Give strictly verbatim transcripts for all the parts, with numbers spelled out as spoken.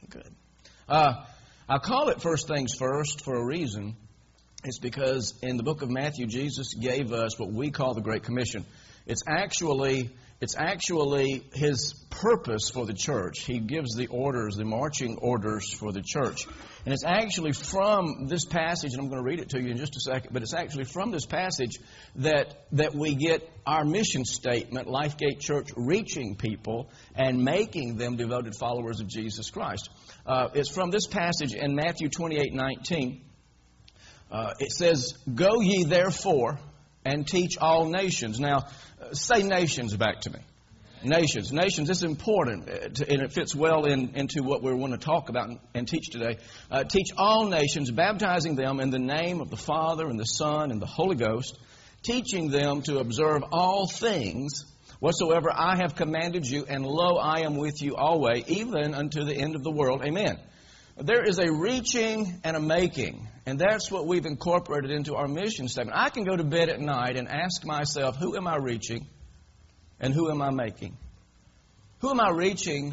Good. Uh, I call it First Things First for a reason. It's because in the book of Matthew, Jesus gave us what we call the Great Commission. It's actually, it's actually His purpose for the church. He gives the orders, the marching orders for the church. And it's actually from this passage, and I'm going to read it to you in just a second, but it's actually from this passage that, that we get our mission statement, Lifegate Church, reaching people and making them devoted followers of Jesus Christ. Uh, it's from this passage in Matthew twenty-eight nineteen. Uh, it says, "Go ye therefore and teach all nations." Now, uh, say nations back to me. Nations. Nations, this is important, uh, to, and it fits well in, into what we want to talk about and, and teach today. Uh, teach all nations, baptizing them in the name of the Father and the Son and the Holy Ghost, teaching them to observe all things whatsoever I have commanded you, and lo, I am with you always, even unto the end of the world. Amen. There is a reaching and a making, and that's what we've incorporated into our mission statement. I can go to bed at night and ask myself, who am I reaching and who am I making? Who am I reaching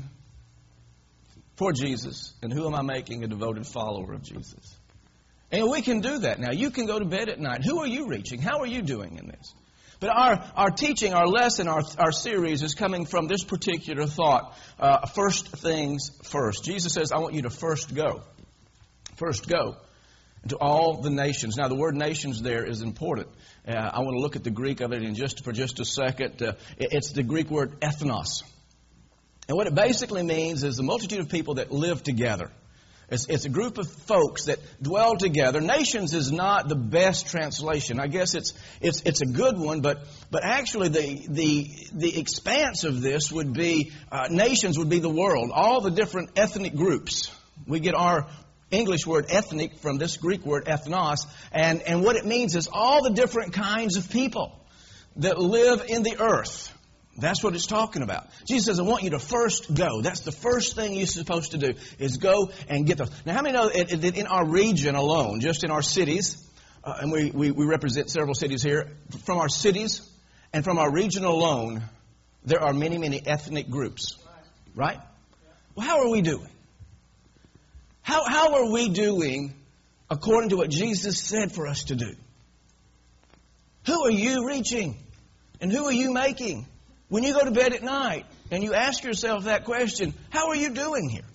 for Jesus, and who am I making a devoted follower of Jesus? And we can do that now. You can go to bed at night. Who are you reaching? How are you doing in this? But our, our teaching, our lesson, our, our series is coming from this particular thought. Uh, first things first. Jesus says, I want you to first go. First go to all the nations. Now, the word nations there is important. Uh, I want to look at the Greek of it in just for just a second. Uh, it's the Greek word ethnos. And what it basically means is the multitude of people that live together. It's, it's a group of folks that dwell together. Nations is not the best translation. I guess it's it's it's a good one, but but actually the the the expanse of this would be uh, nations would be the world, all the different ethnic groups. We get our English word ethnic from this Greek word ethnos, and and what it means is all the different kinds of people that live in the earth. That's what it's talking about. Jesus says, I want you to first go. That's the first thing you're supposed to do, is go and get those. Now, how many know that in our region alone, just in our cities, uh, and we, we, we represent several cities here, from our cities and from our region alone, there are many, many ethnic groups. Right? Well, how are we doing? How, how are we doing according to what Jesus said for us to do? Who are you reaching? And who are you making? When you go to bed at night and you ask yourself that question, how are you doing here?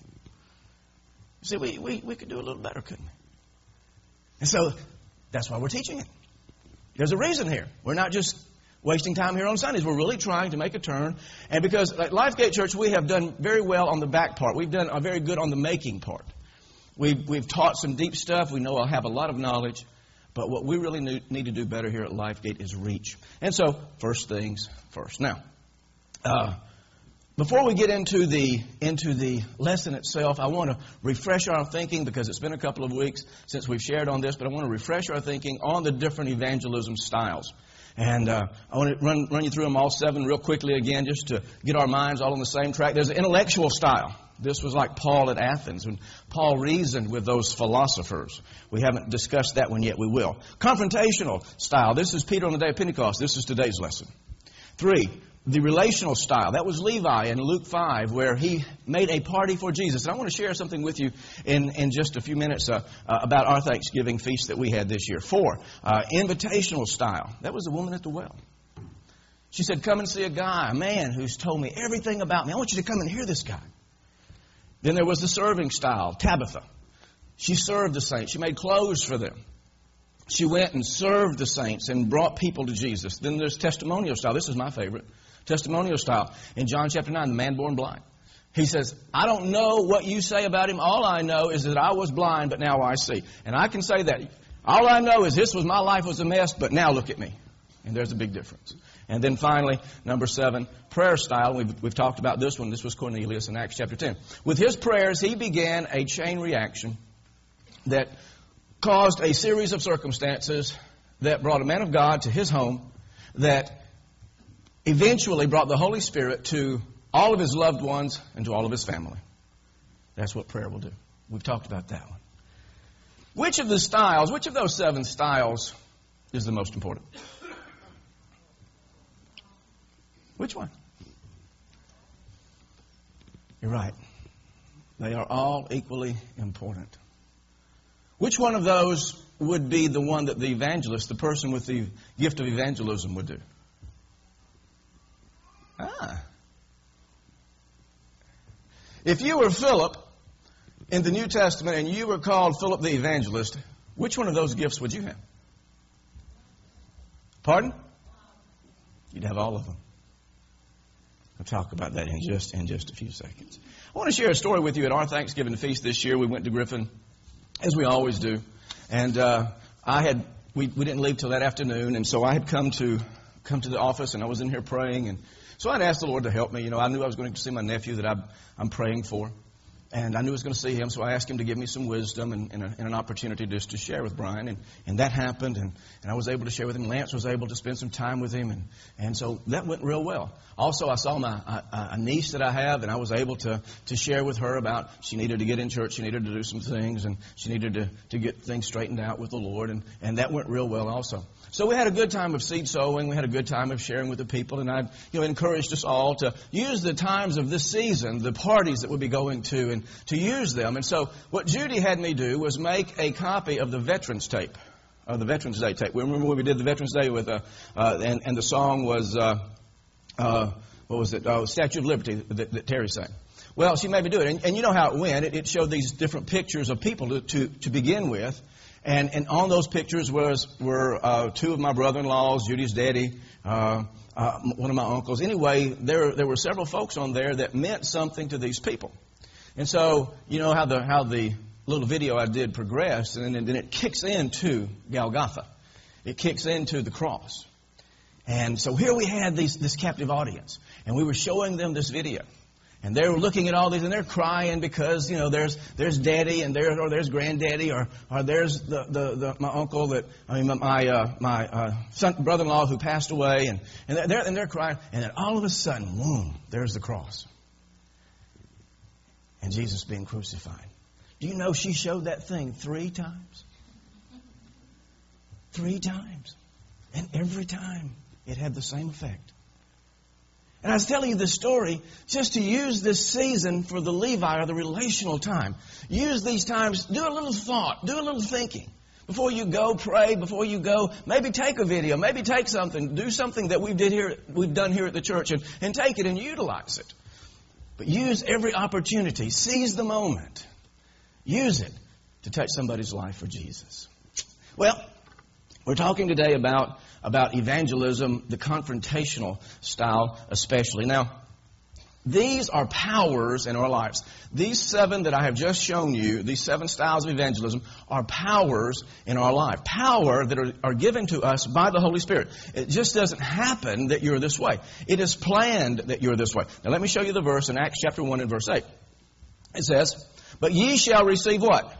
You see, we, we, we could do a little better, couldn't we? And so that's why we're teaching it. There's a reason here. We're not just wasting time here on Sundays. We're really trying to make a turn. And because at Lifegate Church, we have done very well on the back part. We've done very good on the making part. We've, we've taught some deep stuff. We know I'll have a lot of knowledge. But what we really need to do better here at Lifegate is reach. And so, first things first. Now, Uh, before we get into the into the lesson itself, I want to refresh our thinking, because it's been a couple of weeks since we've shared on this, but I want to refresh our thinking on the different evangelism styles. And uh, I want to run, run you through them all seven real quickly again, just to get our minds all on the same track. There's an intellectual style. This was like Paul at Athens, when Paul reasoned with those philosophers. We haven't discussed that one yet. We will. Confrontational style. This is Peter on the day of Pentecost. This is today's lesson. Three, the relational style. That was Levi in Luke five, where he made a party for Jesus. And I want to share something with you in, in just a few minutes uh, uh, about our Thanksgiving feast that we had this year. Four, uh, invitational style. That was the woman at the well. She said, come and see a guy, a man who's told me everything about me. I want you to come and hear this guy. Then there was the serving style, Tabitha. She served the saints. She made clothes for them. She went and served the saints and brought people to Jesus. Then there's testimonial style. This is my favorite. Testimonial style. In John chapter nine, the man born blind. He says, I don't know what you say about him. All I know is that I was blind, but now I see. And I can say that. All I know is this was my life was a mess, but now look at me. And there's a big difference. And then finally, number seven, prayer style. We've, we've talked about this one. This was Cornelius in Acts chapter ten. With his prayers, he began a chain reaction that caused a series of circumstances that brought a man of God to his home, that eventually brought the Holy Spirit to all of his loved ones and to all of his family. That's what prayer will do. We've talked about that one. Which of the styles, which of those seven styles is the most important? Which one? You're right. They are all equally important. Which one of those would be the one that the evangelist, the person with the gift of evangelism, would do? Ah. If you were Philip in the New Testament and you were called Philip the evangelist, which one of those gifts would you have? Pardon? You'd have all of them. I'll talk about that in just in just a few seconds. I want to share a story with you at our Thanksgiving feast this year. We went to Griffin, as we always do, and uh, I had we we didn't leave till that afternoon, and so I had come to come to the office, and I was in here praying, and so I'd asked the Lord to help me. You know, I knew I was going to see my nephew that I'm, I'm praying for. And I knew I was going to see him, so I asked him to give me some wisdom and, and, a, and an opportunity just to share with Brian. And, and that happened, and, and I was able to share with him. Lance was able to spend some time with him, and, and so that went real well. Also, I saw my a, a niece that I have, and I was able to, to share with her about she needed to get in church, she needed to do some things, and she needed to, to get things straightened out with the Lord, and, and that went real well also. So we had a good time of seed sowing. We had a good time of sharing with the people, and I you know, encouraged us all to use the times of this season, the parties that we'll be going to, and to use them. And so what Judy had me do was make a copy of the Veterans tape, of the Veterans Day tape. We remember when we did the Veterans Day with, uh, uh, and, and the song was, uh, uh, what was it, oh, Statue of Liberty that, that Terry sang. Well, she made me do it, and, and you know how it went. It, it showed these different pictures of people to, to, to begin with. And, and on those pictures was, were uh, two of my brother-in-laws, Judy's daddy, uh, uh, one of my uncles. Anyway, there there were several folks on there that meant something to these people. And so, you know how the how the little video I did progressed, and then, then it kicks into Golgotha. It kicks into the cross. And so here we had these, this captive audience, and we were showing them this video. And they were looking at all these, and they're crying because, you know, there's there's daddy, and there or there's granddaddy, or or there's the, the, the my uncle that I mean my uh, my uh, son brother-in-law who passed away, and and they're and they're crying, and then all of a sudden, boom, there's the cross, and Jesus being crucified. Do you know she showed that thing three times? Three times, and every time it had the same effect. And I was telling you this story just to use this season for the Levi, or the relational time. Use these times, do a little thought, do a little thinking. Before you go, pray. Before you go, maybe take a video, maybe take something, do something that we did here, we've done here at the church, and, and take it and utilize it. But use every opportunity. Seize the moment. Use it to touch somebody's life for Jesus. Well, we're talking today about, about evangelism, the confrontational style especially. Now, these are powers in our lives. These seven that I have just shown you, these seven styles of evangelism, are powers in our life. Power that are, are given to us by the Holy Spirit. It just doesn't happen that you're this way. It is planned that you're this way. Now let me show you the verse in Acts chapter one and verse eight. It says, "But ye shall receive" what?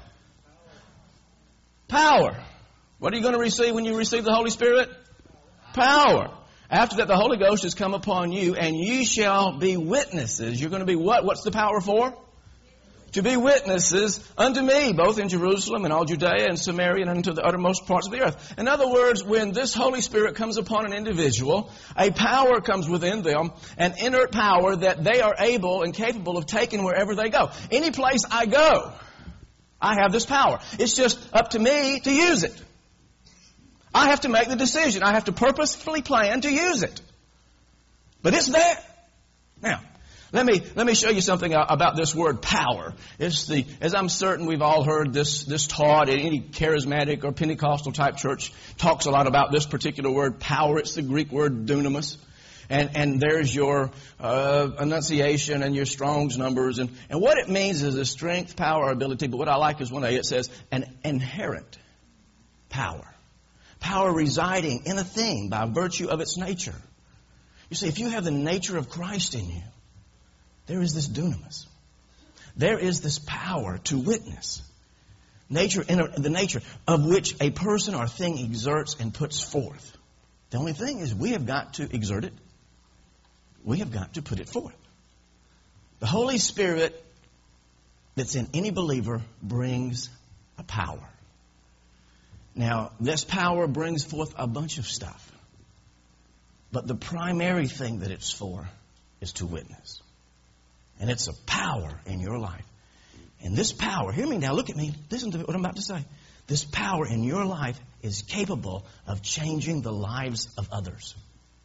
Power. What are you going to receive when you receive the Holy Spirit? Power. After that, the Holy Ghost has come upon you, and you shall be witnesses. You're going to be what? What's the power for? To be witnesses unto me, both in Jerusalem and all Judea and Samaria and unto the uttermost parts of the earth. In other words, when this Holy Spirit comes upon an individual, a power comes within them, an inert power that they are able and capable of taking wherever they go. Any place I go, I have this power. It's just up to me to use it. I have to make the decision. I have to purposefully plan to use it. But it's there. Now, let me let me show you something about this word power. It's the, as I'm certain we've all heard this this taught in any charismatic or Pentecostal type church talks a lot about this particular word power. It's the Greek word dunamis. And and there's your uh, enunciation and your Strong's numbers. And, and what it means is a strength, power, ability. But what I like is one A, it says an inherent power. Power residing in a thing by virtue of its nature. You see, if you have the nature of Christ in you, there is this dunamis. There is this power to witness. Nature, in a, the nature of which a person or thing exerts and puts forth. The only thing is we have got to exert it. We have got to put it forth. The Holy Spirit that's in any believer brings a power. Now, this power brings forth a bunch of stuff. But the primary thing that it's for is to witness. And it's a power in your life. And this power, hear me now, look at me, listen to what I'm about to say. This power in your life is capable of changing the lives of others.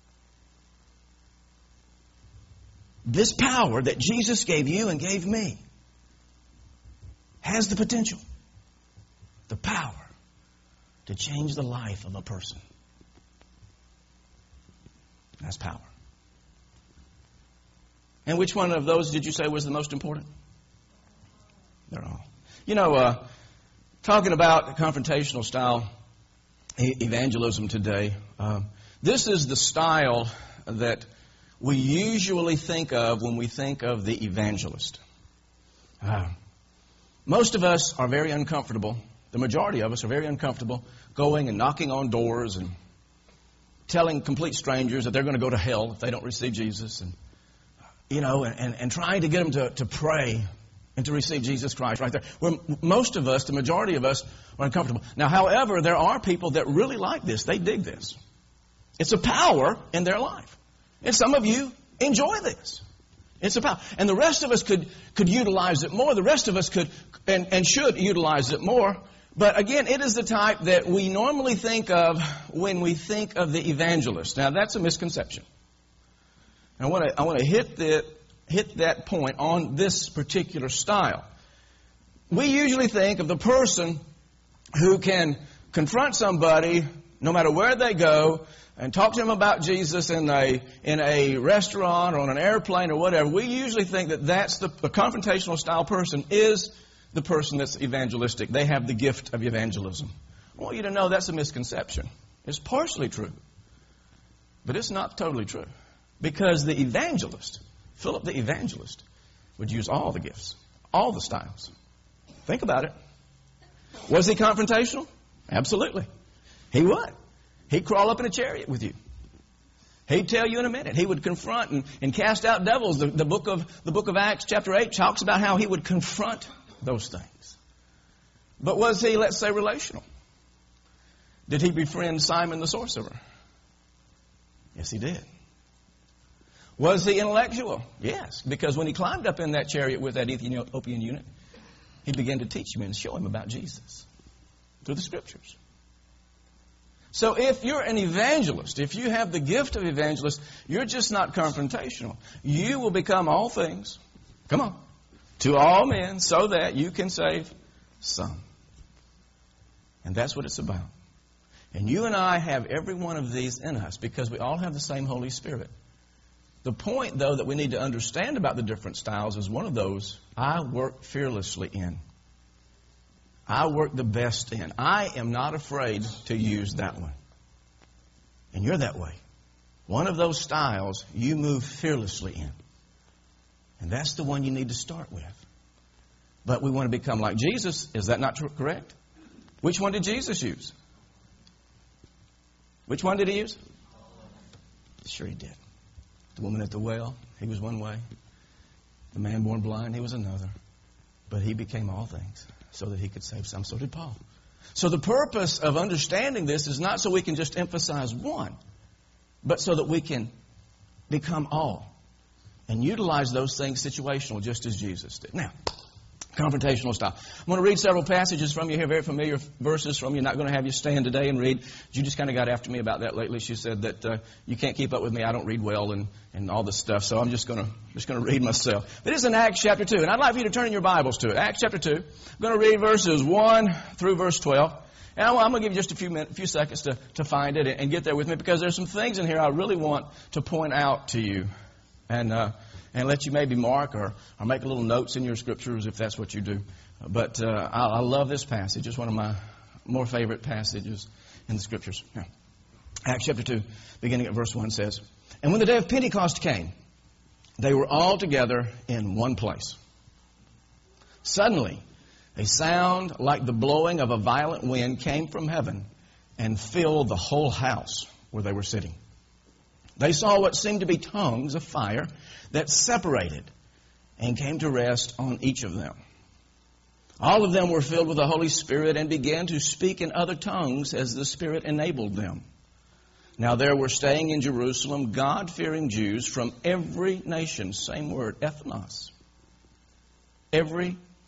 This power that Jesus gave you and gave me has the potential, the power to change the life of a person. That's power. And which one of those did you say was the most important? They're all. You know, uh, talking about confrontational style e- evangelism today, uh, this is the style that we usually think of when we think of the evangelist. Uh, most of us are very uncomfortable. The majority of us are very uncomfortable going and knocking on doors and telling complete strangers that they're going to go to hell if they don't receive Jesus, and you know, and, and, and trying to get them to, to pray and to receive Jesus Christ right there. Where most of us, the majority of us, are uncomfortable. Now, however, there are people that really like this. They dig this. It's a power in their life. And some of you enjoy this. It's a power. And the rest of us could, could utilize it more. The rest of us could and, and should utilize it more. But again, it is the type that we normally think of when we think of the evangelist. Now, that's a misconception. And I want to I want to hit the hit that point on this particular style. We usually think of the person who can confront somebody no matter where they go and talk to them about Jesus in a in a restaurant or on an airplane or whatever. We usually think that that's the, the confrontational style person is the person that's evangelistic. They have the gift of evangelism. I want you to know that's a misconception. It's partially true, but it's not totally true. Because the evangelist, Philip the evangelist, would use all the gifts, all the styles. Think about it. Was he confrontational? Absolutely. He would. He'd crawl up in a chariot with you. He'd tell you in a minute. He would confront and, and cast out devils. The, the book of the book of Acts, chapter eight, talks about how he would confront those things. But was he, let's say, relational? Did he befriend Simon the sorcerer? Yes, he did. Was he intellectual? Yes, because when he climbed up in that chariot with that Ethiopian eunuch, he began to teach him and show him about Jesus through the Scriptures. So if you're an evangelist, if you have the gift of evangelist, you're just not confrontational. You will become all things, come on, to all men so that you can save some. And that's what it's about. And you and I have every one of these in us because we all have the same Holy Spirit. The point, though, that we need to understand about the different styles is one of those I work fearlessly in. I work the best in. I am not afraid to use that one. And you're that way. One of those styles you move fearlessly in. And that's the one you need to start with. But we want to become like Jesus. Is that not true, correct? Which one did Jesus use? Which one did he use? Sure he did. The woman at the well, he was one way. The man born blind, he was another. But he became all things so that he could save some. So did Paul. So the purpose of understanding this is not so we can just emphasize one, but so that we can become all and utilize those things situational just as Jesus did. Now, confrontational style. I'm going to read several passages from you here, very familiar verses from you. Not going to have you stand today and read. You just kind of got after me about that lately. She said that uh, you can't keep up with me. I don't read well and, and all this stuff. So I'm just going to just going to read myself. But it's in Acts chapter two, and I'd like for you to turn in your Bibles to it. Acts chapter two. I'm going to read verses one through verse twelve. And I'm going to give you just a few minutes, a few seconds to, to find it and get there with me because there's some things in here I really want to point out to you. And uh, and let you maybe mark or, or make little notes in your scriptures if that's what you do. But uh, I, I love this passage. It's one of my more favorite passages in the scriptures. Yeah. Acts chapter two, beginning at verse one says, "And when the day of Pentecost came, they were all together in one place. Suddenly, a sound like the blowing of a violent wind came from heaven and filled the whole house where they were sitting. They saw what seemed to be tongues of fire that separated and came to rest on each of them. All of them were filled with the Holy Spirit and began to speak in other tongues as the Spirit enabled them. Now there were staying in Jerusalem God-fearing Jews from every nation." Same word, ethnos. Every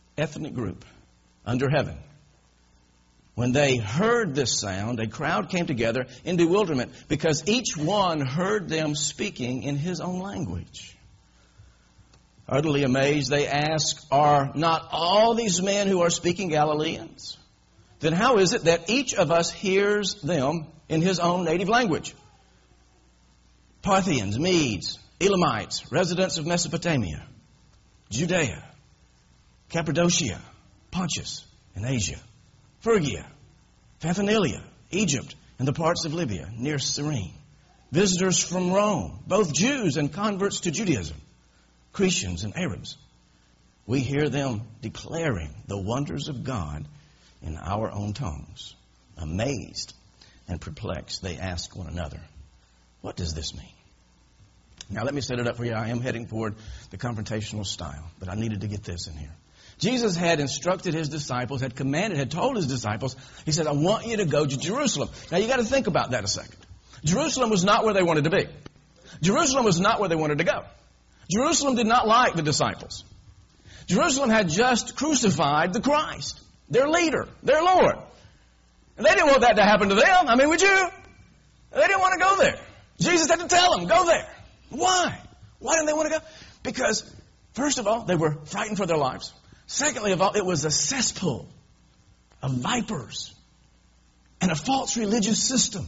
ethnic group under heaven, when they heard this sound, a crowd came together in bewilderment because each one heard them speaking in his own language. Utterly amazed, they asked, "Are not all these men who are speaking Galileans? Then how is it that each of us hears them in his own native language?" Parthians, Medes, Elamites, residents of Mesopotamia, Judea, Cappadocia, Pontus, and Asia, Phrygia, Pamphylia, Egypt, and the parts of Libya near Cyrene, visitors from Rome, both Jews and converts to Judaism, Cretians and Arabs. We hear them declaring the wonders of God in our own tongues. Amazed and perplexed, they ask one another, "What does this mean?" Now let me set it up for you. I am heading toward the confrontational style, but I needed to get this in here. Jesus had instructed his disciples, had commanded, had told his disciples, he said, "I want you to go to Jerusalem." Now you got to think about that a second. Jerusalem was not where they wanted to be. Jerusalem was not where they wanted to go. Jerusalem did not like the disciples. Jerusalem had just crucified the Christ, their leader, their Lord. And they didn't want that to happen to them. I mean, would you? They didn't want to go there. Jesus had to tell them, go there. Why? Why didn't they want to go? Because, first of all, they were frightened for their lives. Secondly of all, it was a cesspool of vipers and a false religious system.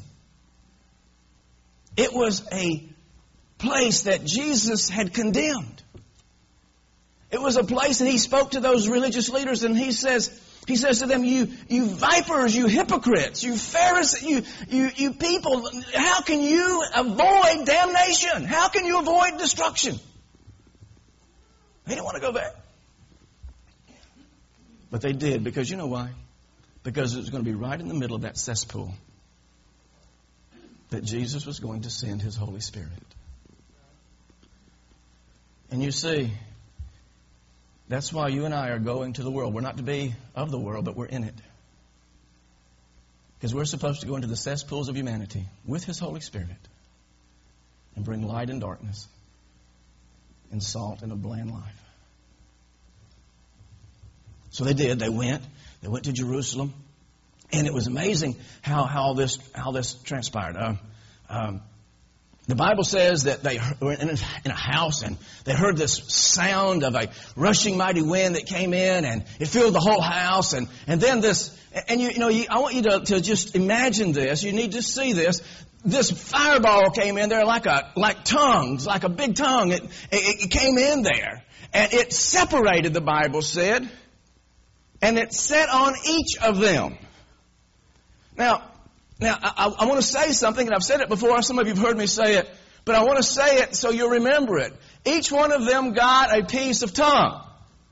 It was a place that Jesus had condemned. It was a place that he spoke to those religious leaders, and he says, he says to them, you, you vipers, you hypocrites, you Pharisees, you, you, you people, how can you avoid damnation? How can you avoid destruction? They didn't want to go back. But they did, because you know why? Because it was going to be right in the middle of that cesspool that Jesus was going to send his Holy Spirit. And you see, that's why you and I are going to the world. We're not to be of the world, but we're in it. Because we're supposed to go into the cesspools of humanity with his Holy Spirit and bring light and darkness and salt in a bland life. So they did. They went. They went to Jerusalem. And it was amazing how, how, this, how this transpired. Um, um, The Bible says that they were in a house and they heard this sound of a rushing mighty wind that came in, and it filled the whole house. And, and then this, and you, you know, you, I want you to, to just imagine this. You need to see this. This fireball came in there like a, like tongues, like a big tongue. It, it, it came in there and it separated, the Bible said, and it set on each of them. Now, Now, I, I want to say something, and I've said it before. Some of you have heard me say it, but I want to say it so you'll remember it. Each one of them got a piece of tongue.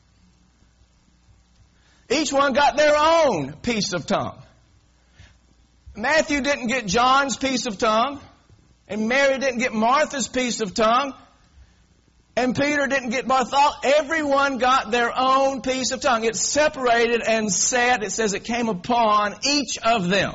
Each one got their own piece of tongue. Matthew didn't get John's piece of tongue, and Mary didn't get Martha's piece of tongue, and Peter didn't get Bartholomew. Everyone got their own piece of tongue. It separated and set. It says it came upon each of them.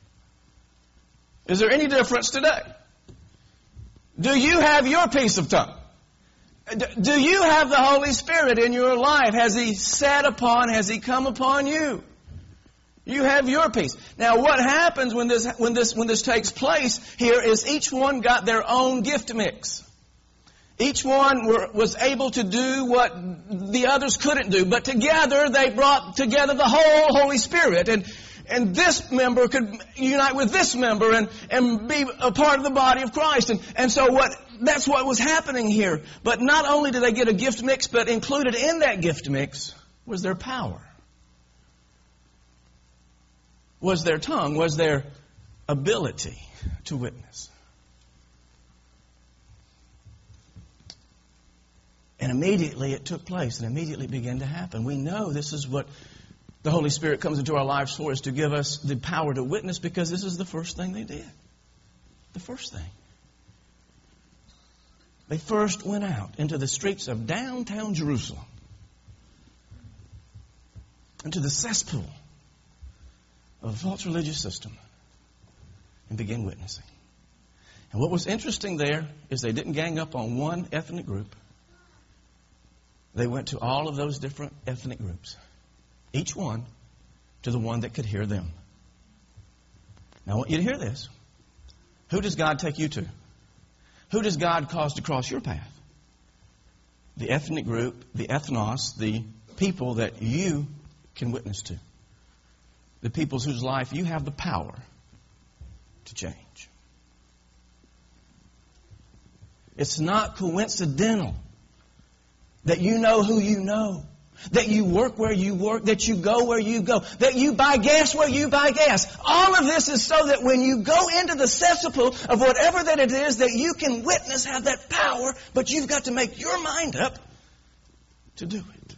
Is there any difference today? Do you have your piece of tongue? Do you have the Holy Spirit in your life? Has he sat upon, has he come upon you? You have your piece. Now what happens when this, when this, when this takes place here is each one got their own gift mix. Each one were, was able to do what the others couldn't do, but together they brought together the whole Holy Spirit. And And this member could unite with this member and, and be a part of the body of Christ. And, and so what, that's what was happening here. But not only did they get a gift mix, but included in that gift mix was their power. Was their tongue, was their ability to witness. And immediately it took place and immediately began to happen. We know this is what the Holy Spirit comes into our lives for, is to give us the power to witness, because this is the first thing they did. The first thing. They first went out into the streets of downtown Jerusalem, into the cesspool of a false religious system, and began witnessing. And what was interesting there is they didn't gang up on one ethnic group. They went to all of those different ethnic groups, each one to the one that could hear them. Now, I want you to hear this. Who does God take you to? Who does God cause to cross your path? The ethnic group, the ethnos, the people that you can witness to. The peoples whose life you have the power to change. It's not coincidental that you know who you know, that you work where you work, that you go where you go, that you buy gas where you buy gas. All of this is so that when you go into the cesspool of whatever that it is, that you can witness, have that power, but you've got to make your mind up to do it.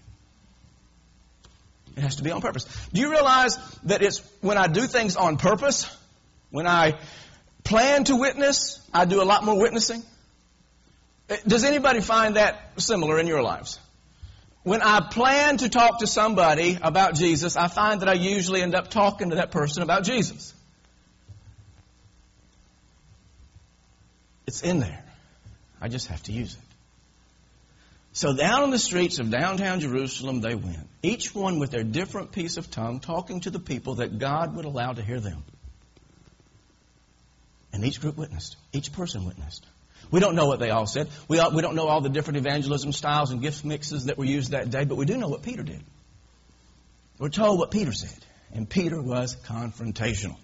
It has to be on purpose. Do you realize that it's when I do things on purpose, when I plan to witness, I do a lot more witnessing? Does anybody find that similar in your lives? When I plan to talk to somebody about Jesus, I find that I usually end up talking to that person about Jesus. It's in there. I just have to use it. So down on the streets of downtown Jerusalem they went, each one with their different piece of tongue, talking to the people that God would allow to hear them. And each group witnessed. Each person witnessed. We don't know what they all said. We, all, we don't know all the different evangelism styles and gift mixes that were used that day, but we do know what Peter did. We're told what Peter said. And Peter was confrontational.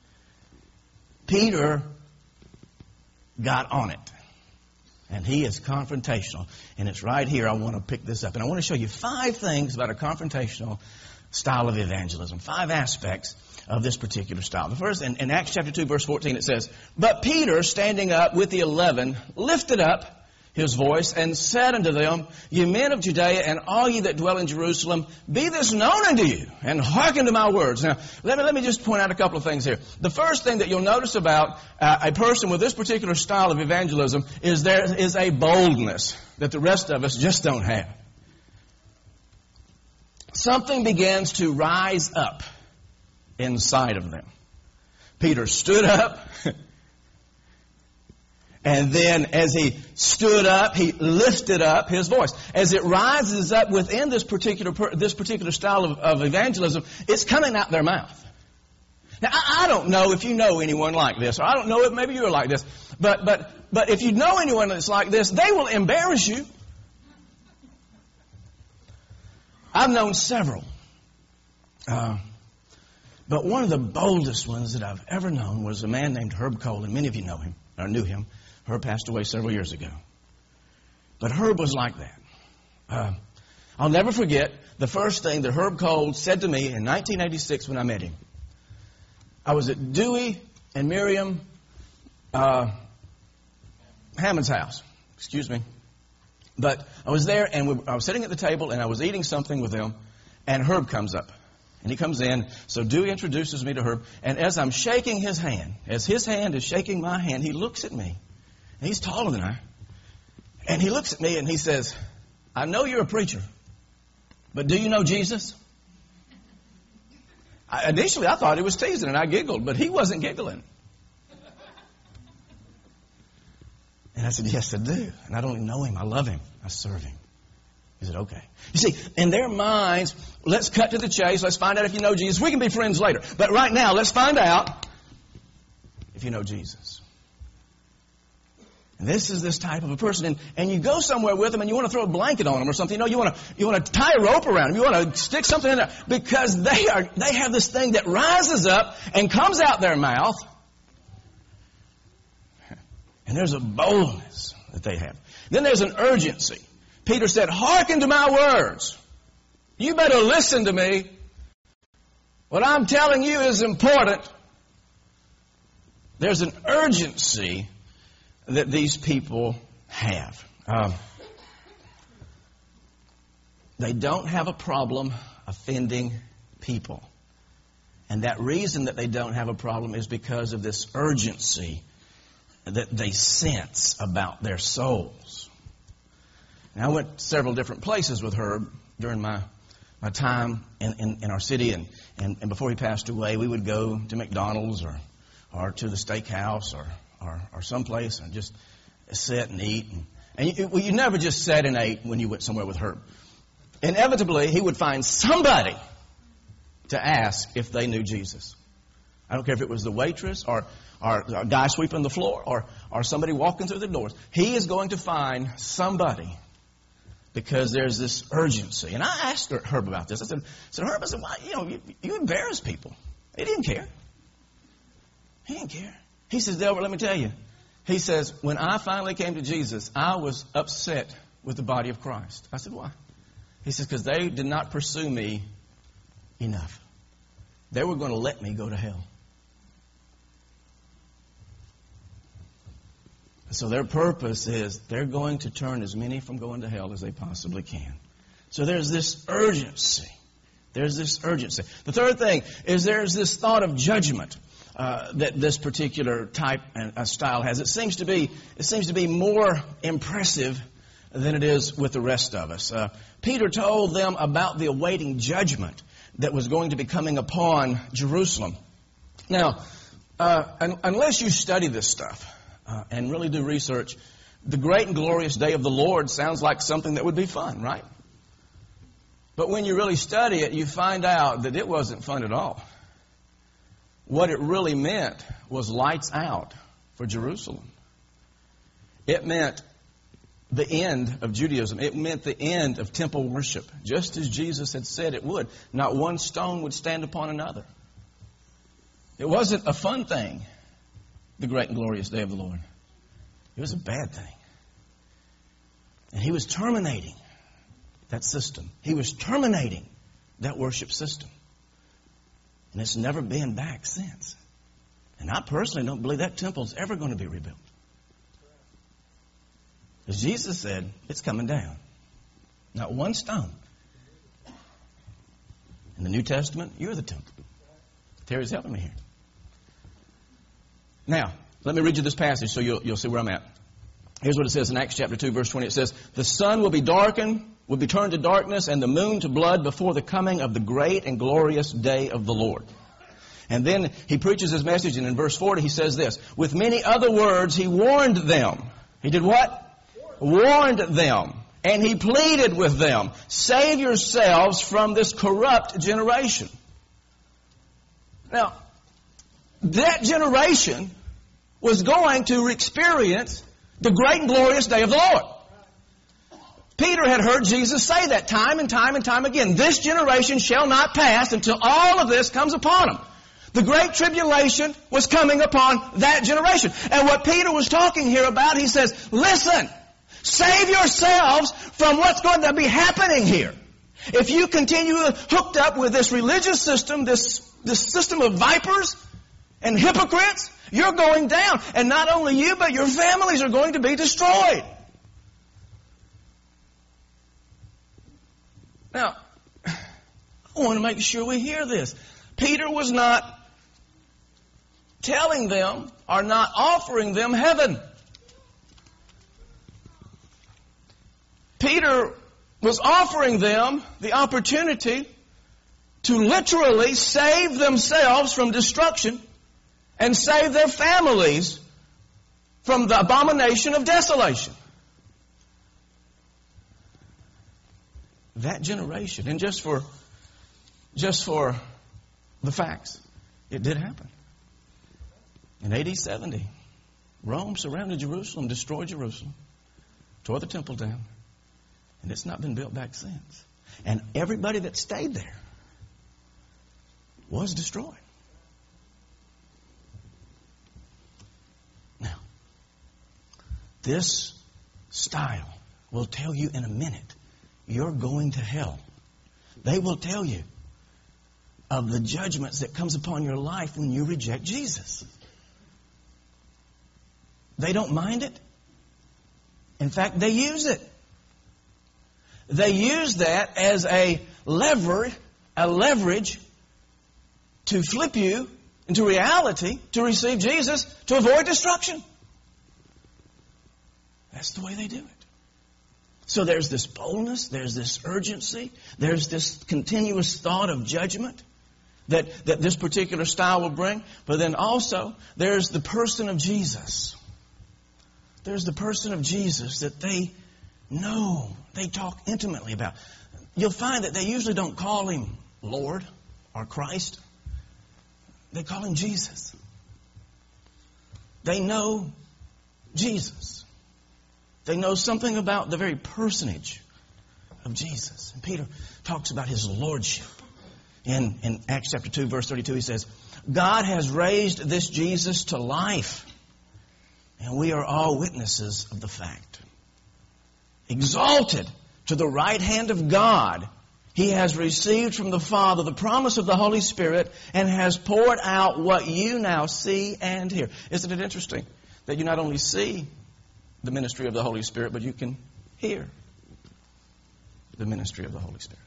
Peter got on it. And he is confrontational. And it's right here I want to pick this up. And I want to show you five things about a confrontational style of evangelism. Five aspects of this particular style. The first, in, in Acts chapter two, verse fourteen, it says, "But Peter, standing up with the eleven, lifted up his voice and said unto them, Ye men of Judea, and all ye that dwell in Jerusalem, be this known unto you, and hearken to my words." Now, let me, let me just point out a couple of things here. The first thing that you'll notice about uh, a person with this particular style of evangelism is there is a boldness that the rest of us just don't have. Something begins to rise up inside of them. Peter stood up. And then as he stood up, he lifted up his voice. As it rises up within this particular this particular style of, of evangelism, it's coming out their mouth. Now, I, I don't know if you know anyone like this, or I don't know if maybe you're like this, but but but if you know anyone that's like this, they will embarrass you. I've known several. Uh, but one of the boldest ones that I've ever known was a man named Herb Cole, and many of you know him, or knew him. Herb passed away several years ago. But Herb was like that. Uh, I'll never forget the first thing that Herb Cole said to me in nineteen eighty-six when I met him. I was at Dewey and Miriam uh, Hammond's house. Excuse me. But I was there, and we, I was sitting at the table, and I was eating something with them, and Herb comes up. And he comes in, so Dewey introduces me to Herb, and as I'm shaking his hand, as his hand is shaking my hand, he looks at me. And he's taller than I. And he looks at me and he says, "I know you're a preacher, but do you know Jesus?" I, initially, I thought he was teasing, and I giggled, but he wasn't giggling. And I said, "Yes, I do. And I don't even know him. I love him. I serve him." He said, "Okay." You see, in their minds, let's cut to the chase. Let's find out if you know Jesus. We can be friends later. But right now, let's find out if you know Jesus. And this is this type of a person. And, and you go somewhere with them and you want to throw a blanket on them or something. You know, you want to you want to tie a rope around them. You want to stick something in there. Because they are they have this thing that rises up and comes out their mouth. And there's a boldness that they have. Then there's an urgency. Peter said, "Hearken to my words. You better listen to me. What I'm telling you is important." There's an urgency that these people have. Um, they don't have a problem offending people. And that reason that they don't have a problem is because of this urgency that they sense about their souls. Now, I went several different places with Herb during my, my time in, in, in our city. And, and, and before he passed away, we would go to McDonald's or, or to the steakhouse or Or, or someplace and just sit and eat. And, and you, well, you never just sat and ate when you went somewhere with Herb. inevitably he would find somebody to ask if they knew Jesus. I don't care if it was the waitress or, or a guy sweeping the floor or, or somebody walking through the doors. He is going to find somebody because there's this urgency. And I asked Herb about this. I said, I said Herb, I said, why, you know, you, you embarrass people. He didn't care. He didn't care. He says, Delbert, let me tell you. He says, when I finally came to Jesus, I was upset with the body of Christ. I said, why? He says, because they did not pursue me enough. They were going to let me go to hell. So their purpose is they're going to turn as many from going to hell as they possibly can. So there's this urgency. There's this urgency. The third thing is there's this thought of judgment uh, that this particular type and uh, style has. It seems to be it seems to be more impressive than it is with the rest of us. Uh, Peter told them about the awaiting judgment that was going to be coming upon Jerusalem. Now, uh, un- unless you study this stuff uh, and really do research, the great and glorious day of the Lord sounds like something that would be fun, right? But when you really study it, you find out that it wasn't fun at all. What it really meant was lights out for Jerusalem. It meant the end of Judaism. It meant the end of temple worship, just as Jesus had said it would. Not one stone would stand upon another. It wasn't a fun thing, the great and glorious day of the Lord. It was a bad thing. And he was terminating that system. He was terminating that worship system. And it's never been back since. And I personally don't believe that temple's ever going to be rebuilt. Because Jesus said, it's coming down. Not one stone. In the New Testament, you're the temple. Terry's helping me here. Now, let me read you this passage so you'll, you'll see where I'm at. Here's what it says in Acts chapter two, verse twenty. It says, the sun will be darkened, will be turned to darkness, and the moon to blood before the coming of the great and glorious day of the Lord. And then he preaches his message, and in verse forty he says this, with many other words he warned them. He did what? Warned them. And he pleaded with them, save yourselves from this corrupt generation. Now, that generation was going to experience the great and glorious day of the Lord. Peter had heard Jesus say that time and time and time again. This generation shall not pass until all of this comes upon them. The great tribulation was coming upon that generation. And what Peter was talking here about, he says, listen, save yourselves from what's going to be happening here. If you continue hooked up with this religious system, this, this system of vipers and hypocrites, you're going down. And not only you, but your families are going to be destroyed. Now, I want to make sure we hear this. Peter was not telling them or not offering them heaven. Peter was offering them the opportunity to literally save themselves from destruction and save their families from the abomination of desolation. That generation, and just for just for the facts, it did happen. In A D seventy, Rome surrounded Jerusalem, destroyed Jerusalem, tore the temple down, and it's not been built back since. And everybody that stayed there was destroyed. Now, this style will tell you in a minute, you're going to hell. They will tell you of the judgments that comes upon your life when you reject Jesus. They don't mind it. In fact, they use it. They use that as a lever, a leverage to flip you into reality, to receive Jesus, to avoid destruction. That's the way they do it. So there's this boldness, there's this urgency, there's this continuous thought of judgment that, that this particular style will bring. But then also, there's the person of Jesus. There's the person of Jesus that they know, they talk intimately about. you'll find that they usually don't call him Lord or Christ. They call him Jesus. They know Jesus. They know something about the very personage of Jesus. And Peter talks about his lordship. In, in Acts chapter two, verse thirty-two, he says, God has raised this Jesus to life, and we are all witnesses of the fact. Exalted to the right hand of God, he has received from the Father the promise of the Holy Spirit and has poured out what you now see and hear. Isn't it interesting that you not only see the ministry of the Holy Spirit, but you can hear the ministry of the Holy Spirit?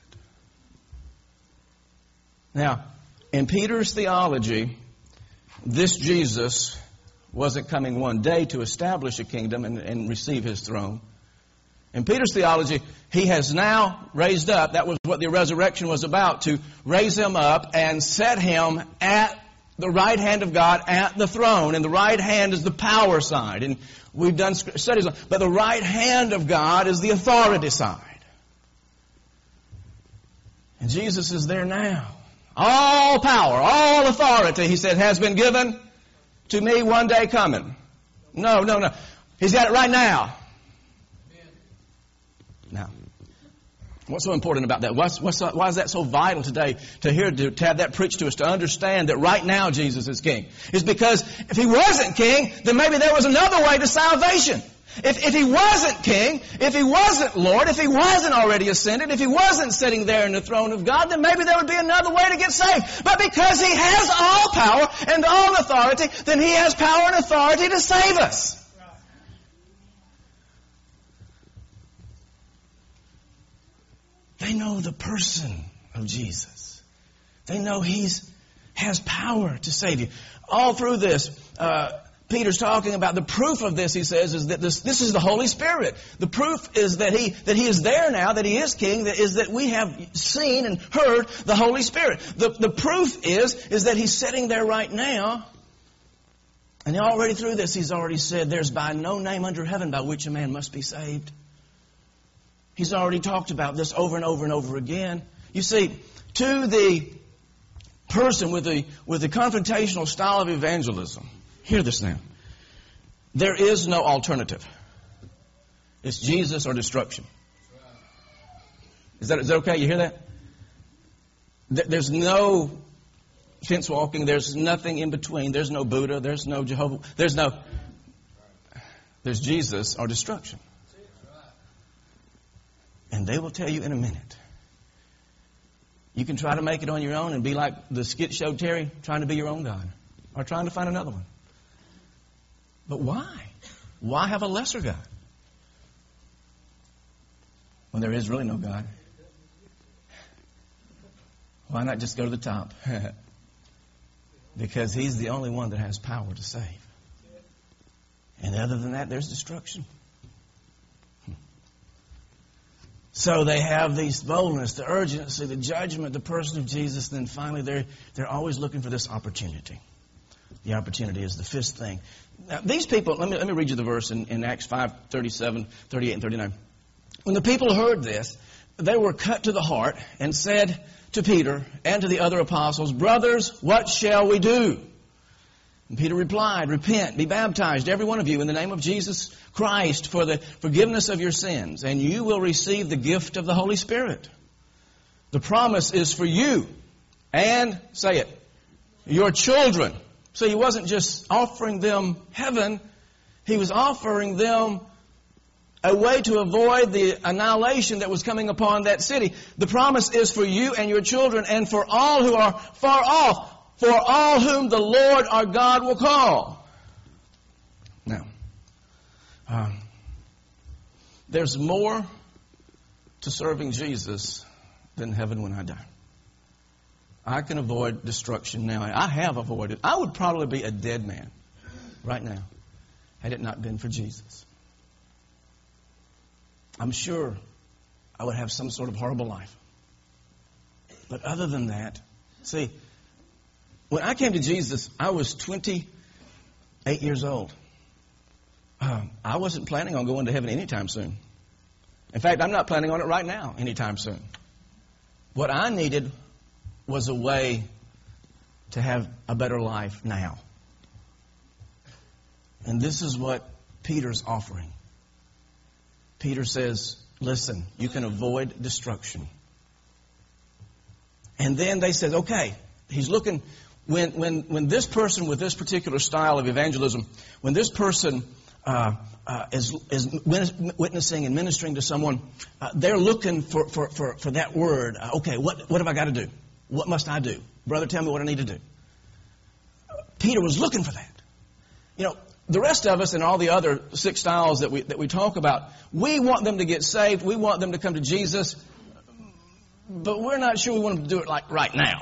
Now, in Peter's theology, this Jesus wasn't coming one day to establish a kingdom and, and receive his throne. In Peter's theology, he has now raised up. That was what the resurrection was about, to raise him up and set him at the right hand of God, at the throne. And the right hand is the power side. And we've done studies on, but the right hand of God is the authority side. And Jesus is there now. All power, all authority, he said, has been given to me, one day coming. No, no, no. He's got it right now. Now, what's so important about that? What's, what's, why is that so vital today to hear, to, to have that preached to us, to understand that right now Jesus is king? It's because if he wasn't king, then maybe there was another way to salvation. If, if he wasn't king, if he wasn't Lord, if he wasn't already ascended, if he wasn't sitting there in the throne of God, then maybe there would be another way to get saved. But because he has all power and all authority, then he has power and authority to save us. They know the person of Jesus. They know he's has power to save you. All through this, uh, Peter's talking about the proof of this, he says, is that this, this is the Holy Spirit. The proof is that he, that he is there now, that he is king, that is that we have seen and heard the Holy Spirit. The, the proof is, is that he's sitting there right now. And already through this, he's already said, there's by no name under heaven by which a man must be saved. He's already talked about this over and over and over again. You see, to the person with the, with the confrontational style of evangelism, hear this now. There is no alternative. It's Jesus or destruction. Is that, is that okay? You hear that? There's no fence walking. There's nothing in between. There's no Buddha. There's no Jehovah. There's no... There's Jesus or destruction. And they will tell you in a minute. You can try to make it on your own and be like the skit show Terry, trying to be your own God. Or trying to find another one. But why? Why have a lesser God? When there is really no God. Why not just go to the top? Because he's the only one that has power to save. And other than that, there's destruction. So they have these boldness, the urgency, the judgment, the person of Jesus. Then finally, they're, they're always looking for this opportunity. The opportunity is the fifth thing. Now, these people, let me, let me read you the verse in, in Acts five, thirty-seven, thirty-eight, and thirty-nine. When the people heard this, they were cut to the heart and said to Peter and to the other apostles, "Brothers, what shall we do?" And Peter replied, "Repent, be baptized, every one of you, in the name of Jesus Christ for the forgiveness of your sins, and you will receive the gift of the Holy Spirit. The promise is for you and," say it, "your children." So he wasn't just offering them heaven, he was offering them a way to avoid the annihilation that was coming upon that city. The promise is for you and your children and for all who are far off, for all whom the Lord our God will call. Now, um, there's more to serving Jesus than heaven when I die. I can avoid destruction now. I have avoided. I would probably be a dead man right now had it not been for Jesus. I'm sure I would have some sort of horrible life. But other than that, see, when I came to Jesus, I was twenty-eight years old. Um, I wasn't planning on going to heaven anytime soon. In fact, I'm not planning on it right now anytime soon. What I needed was a way to have a better life now. And this is what Peter's offering. Peter says, listen, you can avoid destruction. And then they said, okay, he's looking, when when when this person with this particular style of evangelism, when this person uh, uh, is is witnessing and ministering to someone, uh, they're looking for, for, for, for that word. Uh, okay, what, what have I got to do? What must I do? Brother, tell me what I need to do. Peter was looking for that. You know, the rest of us and all the other six styles that we that we talk about, we want them to get saved. We want them to come to Jesus. But we're not sure we want them to do it like right now.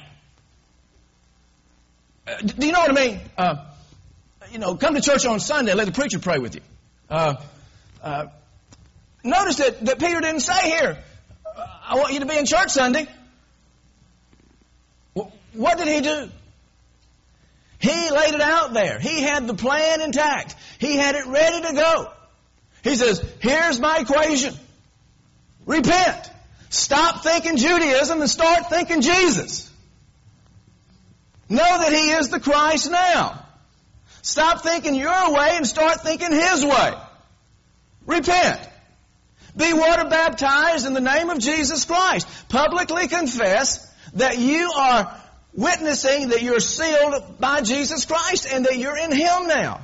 Uh, do you know what I mean? Uh, you know, come to church on Sunday and let the preacher pray with you. Uh, uh, notice that, that Peter didn't say here, I want you to be in church Sunday. Well, what did he do? He laid it out there. He had the plan intact. He had it ready to go. He says, here's my equation. Repent. Stop thinking Judaism and start thinking Jesus. Know that He is the Christ now. Stop thinking your way and start thinking His way. Repent. Be water baptized in the name of Jesus Christ. Publicly confess that you are witnessing that you're sealed by Jesus Christ and that you're in Him now.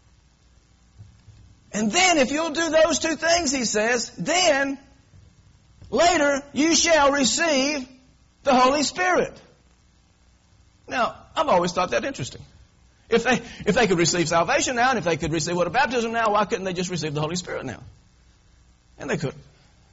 And then if you'll do those two things, he says, then later you shall receive the Holy Spirit. Now, I've always thought that interesting. If they if they could receive salvation now, and if they could receive water baptism now, why couldn't they just receive the Holy Spirit now? And they couldn't.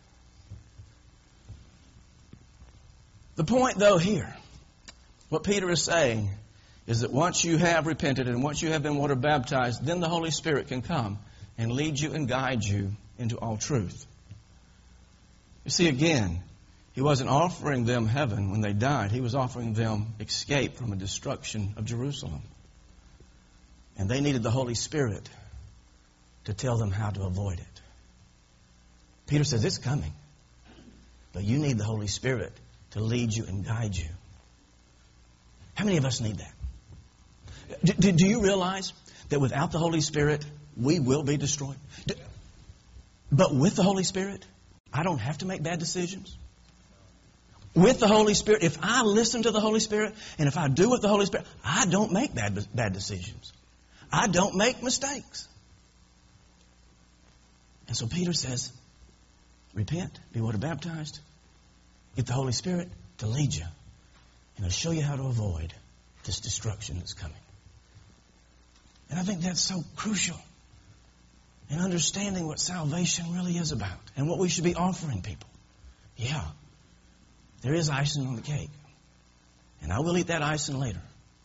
The point, though, here, what Peter is saying is that once you have repented and once you have been water baptized, then the Holy Spirit can come and lead you and guide you into all truth. You see, again, He wasn't offering them heaven when they died. He was offering them escape from a destruction of Jerusalem. And they needed the Holy Spirit to tell them how to avoid it. Peter says, it's coming. But you need the Holy Spirit to lead you and guide you. How many of us need that? Do, do, do you realize that without the Holy Spirit, we will be destroyed? Do, but with the Holy Spirit, I don't have to make bad decisions. With the Holy Spirit, if I listen to the Holy Spirit and if I do what the Holy Spirit, I don't make bad, bad decisions. I don't make mistakes. And so Peter says, repent, be water baptized, get the Holy Spirit to lead you. And He'll show you how to avoid this destruction that's coming. And I think that's so crucial in understanding what salvation really is about and what we should be offering people. Yeah, there is icing on the cake. And I will eat that icing later.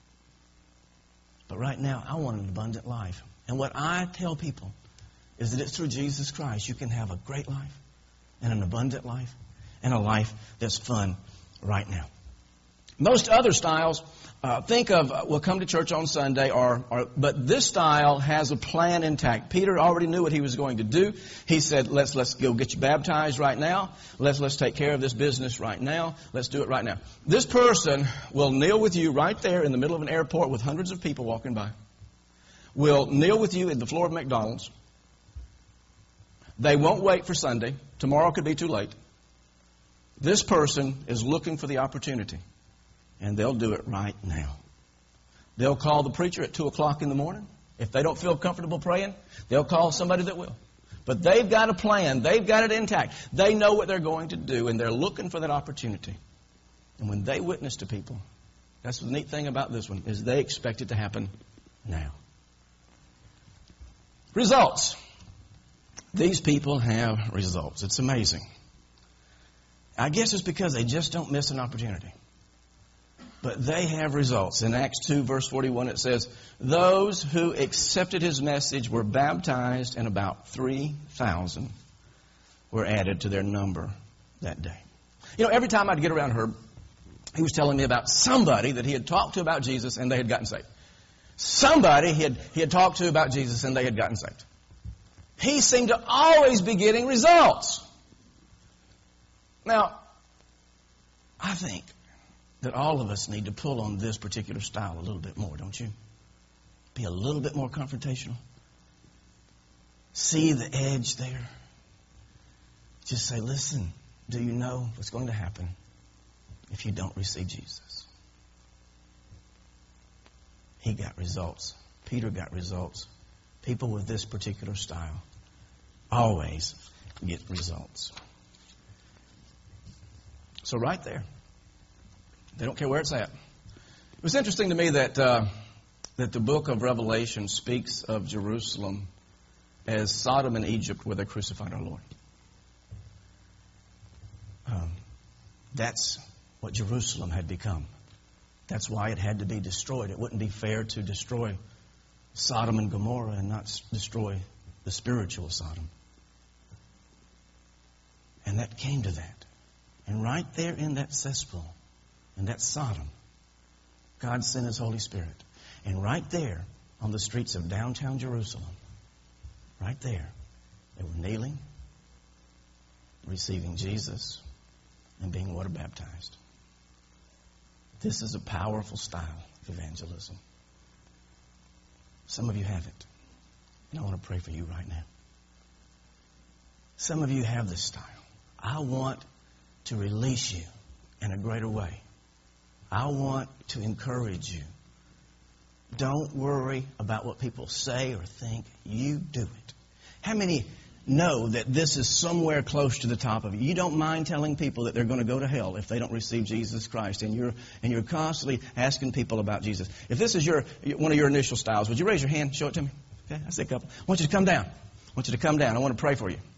But right now, I want an abundant life. And what I tell people is that it's through Jesus Christ you can have a great life and an abundant life and a life that's fun right now. Most other styles, uh, think of, uh, we'll come to church on Sunday, or, or, but this style has a plan intact. Peter already knew what he was going to do. He said, let's let's go get you baptized right now. Let's let's take care of this business right now. Let's do it right now. This person will kneel with you right there in the middle of an airport with hundreds of people walking by. Will kneel with you at the floor of McDonald's. They won't wait for Sunday. Tomorrow could be too late. This person is looking for the opportunity. And they'll do it right now. They'll call the preacher at two o'clock in the morning. If they don't feel comfortable praying, they'll call somebody that will. But they've got a plan. They've got it intact. They know what they're going to do, and they're looking for that opportunity. And when they witness to people, that's the neat thing about this one, is they expect it to happen now. Results. These people have results. It's amazing. I guess it's because they just don't miss an opportunity. But they have results. In Acts two, verse forty-one, it says, those who accepted His message were baptized, and about three thousand were added to their number that day. You know, every time I'd get around Herb, he was telling me about somebody that he had talked to about Jesus and they had gotten saved. Somebody he had, he had talked to about Jesus and they had gotten saved. He seemed to always be getting results. Now, I think that all of us need to pull on this particular style a little bit more, don't you? Be a little bit more confrontational. See the edge there. Just say, listen, do you know what's going to happen if you don't receive Jesus? He got results. Peter got results. People with this particular style always get results. So right there, they don't care where it's at. It was interesting to me that uh, that the book of Revelation speaks of Jerusalem as Sodom and Egypt where they crucified our Lord. Um, that's what Jerusalem had become. That's why it had to be destroyed. It wouldn't be fair to destroy Sodom and Gomorrah and not s- destroy the spiritual Sodom. And that came to that. And right there in that cesspool, in that Sodom, God sent His Holy Spirit. And right there on the streets of downtown Jerusalem, right there, they were kneeling, receiving Jesus, and being water baptized. This is a powerful style of evangelism. Some of you have it. And I want to pray for you right now. Some of you have this style. I want to release you in a greater way. I want to encourage you. Don't worry about what people say or think. You do it. How many know that this is somewhere close to the top of you? You don't mind telling people that they're going to go to hell if they don't receive Jesus Christ, and you're and you're constantly asking people about Jesus. If this is your one of your initial styles, would you raise your hand? Show it to me. Okay, I see a couple. I want you to come down. I want you to come down. I want to pray for you.